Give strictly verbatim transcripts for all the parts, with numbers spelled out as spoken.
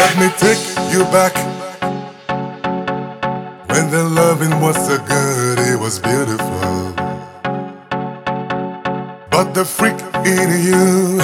Let me take you back when the loving was so good, it was beautiful. But the freak in you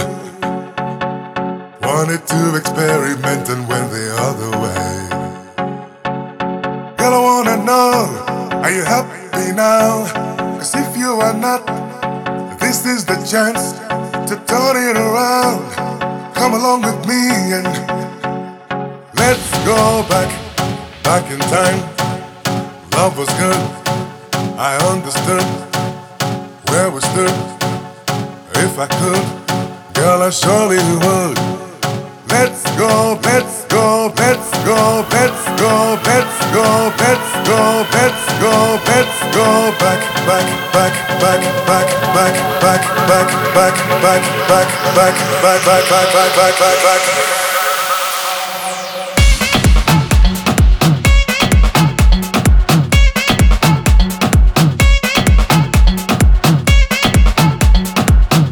wanted to experiment and went the other way. Girl, I wanna know, are you happy now? Cause if you are not, this is the chance to turn it around. Come along with me and let's go back, back in time. Love was good, I understood where we stood. If I could, girl, I surely would. Let's go, let's go, let's go, let's go, let's go, let's go, let's go, let's go back, back, back, back, back, back, back, back, back, back, back, back, back, back, back, back, back, back.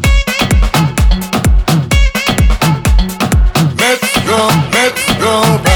Let's go, let's go.